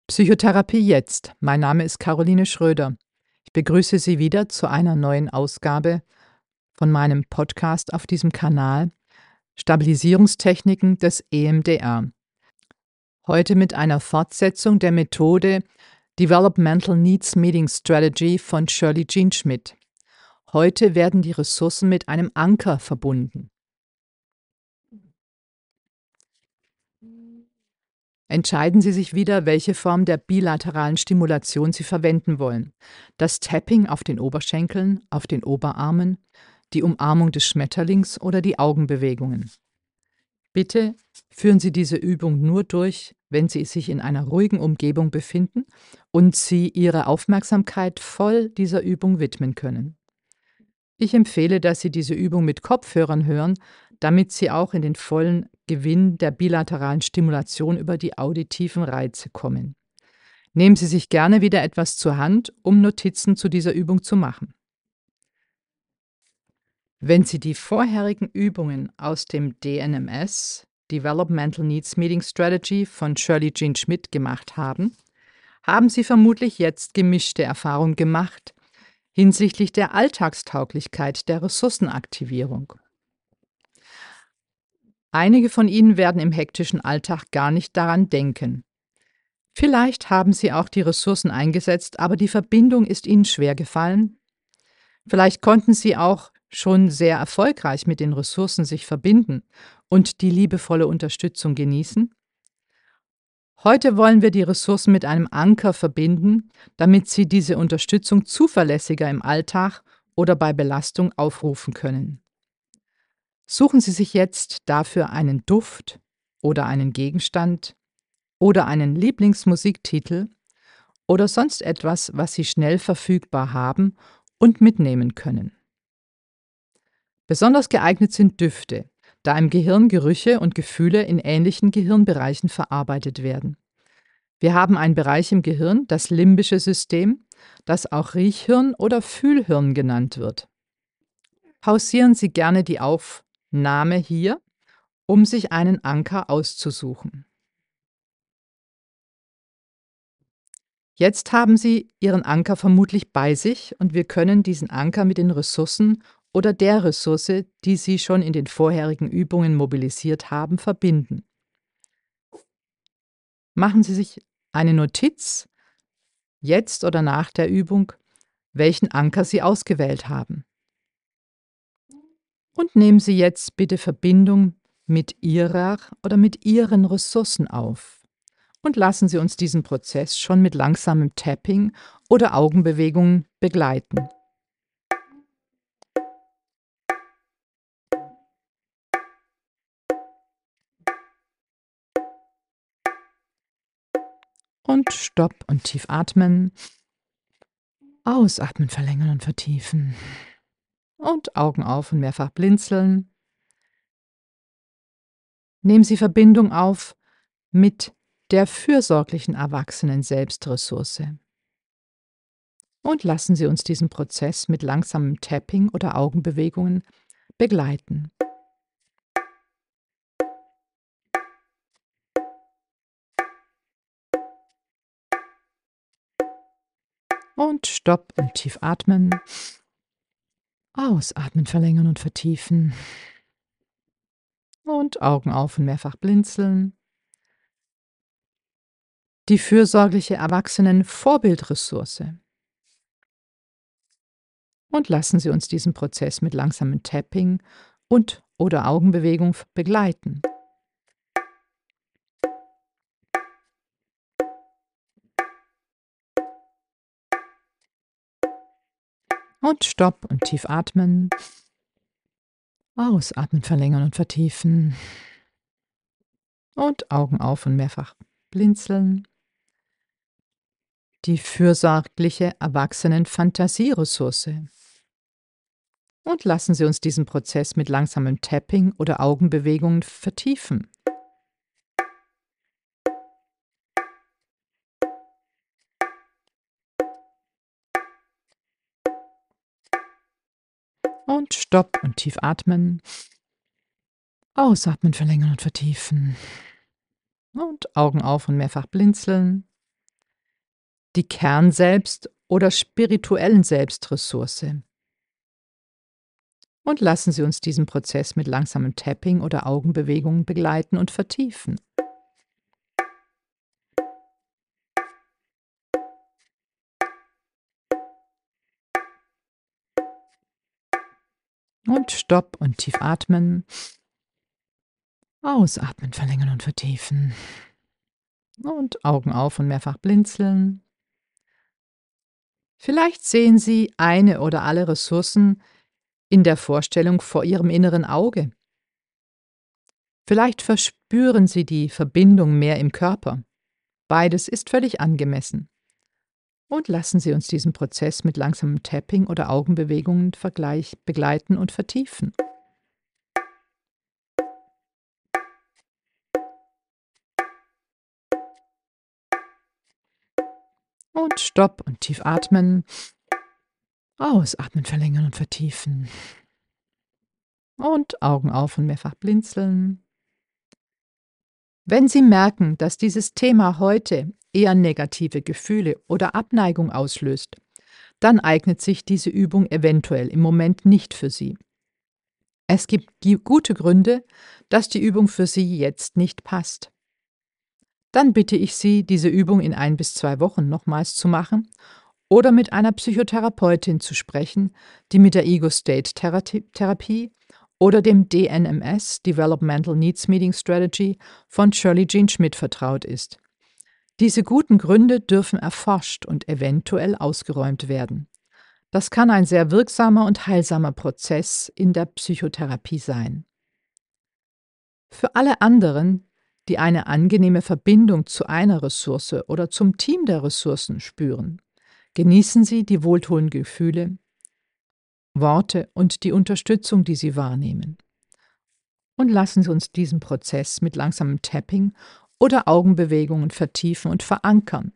Psychotherapie jetzt. Mein Name ist Caroline Schröder. Ich begrüße Sie wieder zu einer neuen Ausgabe von meinem Podcast auf diesem Kanal Stabilisierungstechniken des EMDR. Heute mit einer Fortsetzung der Methode Developmental Needs Meeting Strategy von Shirley Jean Schmidt. Heute werden die Ressourcen mit einem Anker verbunden. Entscheiden Sie sich wieder, welche Form der bilateralen Stimulation Sie verwenden wollen. Das Tapping auf den Oberschenkeln, auf den Oberarmen, die Umarmung des Schmetterlings oder die Augenbewegungen. Bitte führen Sie diese Übung nur durch, wenn Sie sich in einer ruhigen Umgebung befinden und Sie Ihre Aufmerksamkeit voll dieser Übung widmen können. Ich empfehle, dass Sie diese Übung mit Kopfhörern hören, damit Sie auch in den vollen Gewinn der bilateralen Stimulation über die auditiven Reize kommen. Nehmen Sie sich gerne wieder etwas zur Hand, um Notizen zu dieser Übung zu machen. Wenn Sie die vorherigen Übungen aus dem DNMS, Developmental Needs Meeting Strategy von Shirley Jean Schmidt gemacht haben, haben Sie vermutlich jetzt gemischte Erfahrungen gemacht hinsichtlich der Alltagstauglichkeit der Ressourcenaktivierung. Einige von Ihnen werden im hektischen Alltag gar nicht daran denken. Vielleicht haben Sie auch die Ressourcen eingesetzt, aber die Verbindung ist Ihnen schwer gefallen. Vielleicht konnten Sie auch schon sehr erfolgreich mit den Ressourcen sich verbinden und die liebevolle Unterstützung genießen. Heute wollen wir die Ressourcen mit einem Anker verbinden, damit Sie diese Unterstützung zuverlässiger im Alltag oder bei Belastung aufrufen können. Suchen Sie sich jetzt dafür einen Duft oder einen Gegenstand oder einen Lieblingsmusiktitel oder sonst etwas, was Sie schnell verfügbar haben und mitnehmen können. Besonders geeignet sind Düfte, da im Gehirn Gerüche und Gefühle in ähnlichen Gehirnbereichen verarbeitet werden. Wir haben einen Bereich im Gehirn, das limbische System, das auch Riechhirn oder Fühlhirn genannt wird. Pausieren Sie gerne die Aufnahme hier, um sich einen Anker auszusuchen. Jetzt haben Sie Ihren Anker vermutlich bei sich und wir können diesen Anker mit den Ressourcen oder der Ressource, die Sie schon in den vorherigen Übungen mobilisiert haben, verbinden. Machen Sie sich eine Notiz, jetzt oder nach der Übung, welchen Anker Sie ausgewählt haben. Und nehmen Sie jetzt bitte Verbindung mit Ihrer oder mit Ihren Ressourcen auf. Und lassen Sie uns diesen Prozess schon mit langsamem Tapping oder Augenbewegungen begleiten. Und Stopp und tief atmen. Ausatmen, verlängern und vertiefen. Und Augen auf und mehrfach blinzeln. Nehmen Sie Verbindung auf mit der fürsorglichen erwachsenen Selbstressource. Und lassen Sie uns diesen Prozess mit langsamem Tapping oder Augenbewegungen begleiten. Und Stopp und tief atmen. Ausatmen, verlängern und vertiefen. Und Augen auf und mehrfach blinzeln. Die fürsorgliche Erwachsenen-Vorbildressource. Und lassen Sie uns diesen Prozess mit langsamem Tapping und oder Augenbewegung begleiten. Und Stopp und tief atmen. Ausatmen, verlängern und vertiefen. Und Augen auf und mehrfach blinzeln. Die fürsorgliche Erwachsenen-Fantasieressource. Und lassen Sie uns diesen Prozess mit langsamem Tapping oder Augenbewegungen vertiefen. Und Stopp und tief atmen. Ausatmen, verlängern und vertiefen. Und Augen auf und mehrfach blinzeln. die Kernselbst- oder spirituellen Selbstressource. Und lassen Sie uns diesen Prozess mit langsamem Tapping oder Augenbewegungen begleiten und vertiefen. Und Stopp und tief atmen. Ausatmen, verlängern und vertiefen. Und Augen auf und mehrfach blinzeln. Vielleicht sehen Sie eine oder alle Ressourcen in der Vorstellung vor Ihrem inneren Auge. Vielleicht verspüren Sie die Verbindung mehr im Körper. Beides ist völlig angemessen. Und lassen Sie uns diesen Prozess mit langsamem Tapping oder Augenbewegungen begleiten und vertiefen. Und Stopp und tief atmen. Ausatmen, verlängern und vertiefen. Und Augen auf und mehrfach blinzeln. Wenn Sie merken, dass dieses Thema heute eher negative Gefühle oder Abneigung auslöst, dann eignet sich diese Übung eventuell im Moment nicht für Sie. Es gibt gute Gründe, dass die Übung für Sie jetzt nicht passt. Dann bitte ich Sie, diese Übung in 1 bis 2 Wochen nochmals zu machen oder mit einer Psychotherapeutin zu sprechen, die mit der Ego-State-Therapie oder dem DNMS, Developmental Needs Meeting Strategy, von Shirley Jean Schmidt vertraut ist. Diese guten Gründe dürfen erforscht und eventuell ausgeräumt werden. Das kann ein sehr wirksamer und heilsamer Prozess in der Psychotherapie sein. Für alle anderen, die eine angenehme Verbindung zu einer Ressource oder zum Team der Ressourcen spüren, genießen Sie die wohltuenden Gefühle, Worte und die Unterstützung, die Sie wahrnehmen. Und lassen Sie uns diesen Prozess mit langsamem Tapping oder Augenbewegungen vertiefen und verankern.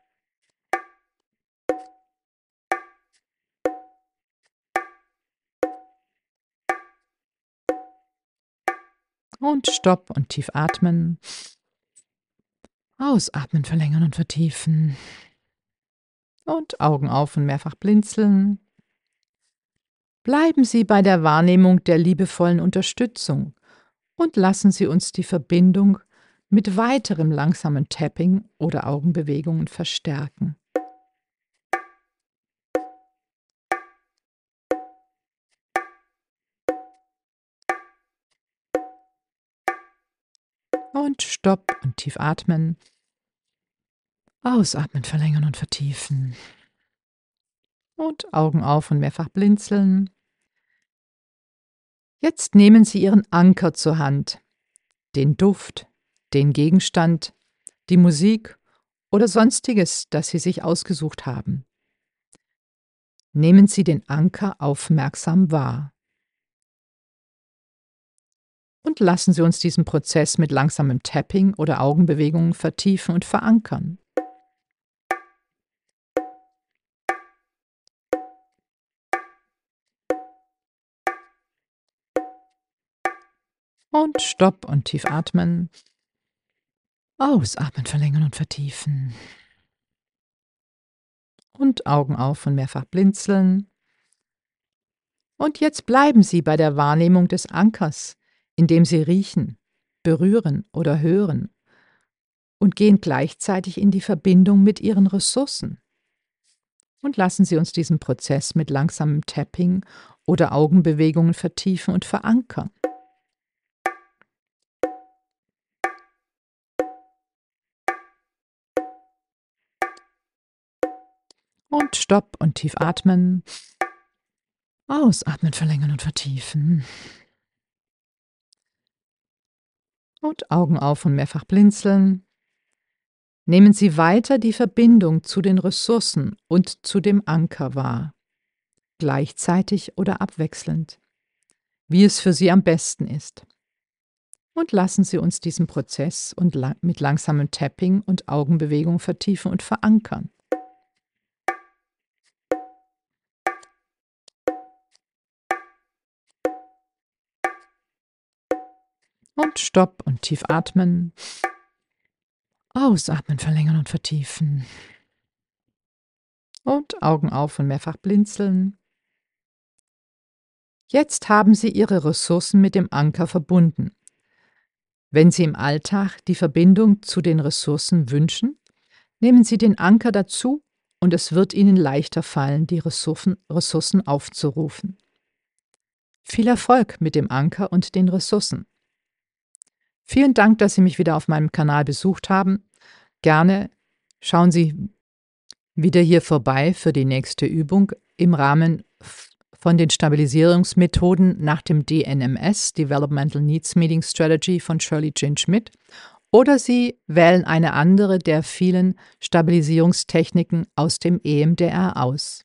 Und Stopp und tief atmen. Ausatmen, verlängern und vertiefen. Und Augen auf und mehrfach blinzeln. Bleiben Sie bei der Wahrnehmung der liebevollen Unterstützung und lassen Sie uns die Verbindung mit weiterem langsamen Tapping oder Augenbewegungen verstärken. Und Stopp und tief atmen. Ausatmen, verlängern und vertiefen. Und Augen auf und mehrfach blinzeln. Jetzt nehmen Sie Ihren Anker zur Hand, den Duft, den Gegenstand, die Musik oder sonstiges, das Sie sich ausgesucht haben. Nehmen Sie den Anker aufmerksam wahr. Und lassen Sie uns diesen Prozess mit langsamem Tapping oder Augenbewegungen vertiefen und verankern. Und Stopp und tief atmen. Ausatmen, verlängern und vertiefen. Und Augen auf und mehrfach blinzeln. Und jetzt bleiben Sie bei der Wahrnehmung des Ankers, indem Sie riechen, berühren oder hören und gehen gleichzeitig in die Verbindung mit Ihren Ressourcen. Und lassen Sie uns diesen Prozess mit langsamem Tapping oder Augenbewegungen vertiefen und verankern. Und Stopp und tief atmen. Ausatmen, verlängern und vertiefen. Und Augen auf und mehrfach blinzeln. Nehmen Sie weiter die Verbindung zu den Ressourcen und zu dem Anker wahr, gleichzeitig oder abwechselnd, wie es für Sie am besten ist. Und lassen Sie uns diesen Prozess mit langsamem Tapping und Augenbewegung vertiefen und verankern. Und Stopp und tief atmen. Ausatmen, verlängern und vertiefen. Und Augen auf und mehrfach blinzeln. Jetzt haben Sie Ihre Ressourcen mit dem Anker verbunden. Wenn Sie im Alltag die Verbindung zu den Ressourcen wünschen, nehmen Sie den Anker dazu und es wird Ihnen leichter fallen, die Ressourcen aufzurufen. Viel Erfolg mit dem Anker und den Ressourcen. Vielen Dank, dass Sie mich wieder auf meinem Kanal besucht haben. Gerne schauen Sie wieder hier vorbei für die nächste Übung im Rahmen von den Stabilisierungsmethoden nach dem DNMS, Developmental Needs Meeting Strategy von Shirley Jen Schmidt, oder Sie wählen eine andere der vielen Stabilisierungstechniken aus dem EMDR aus.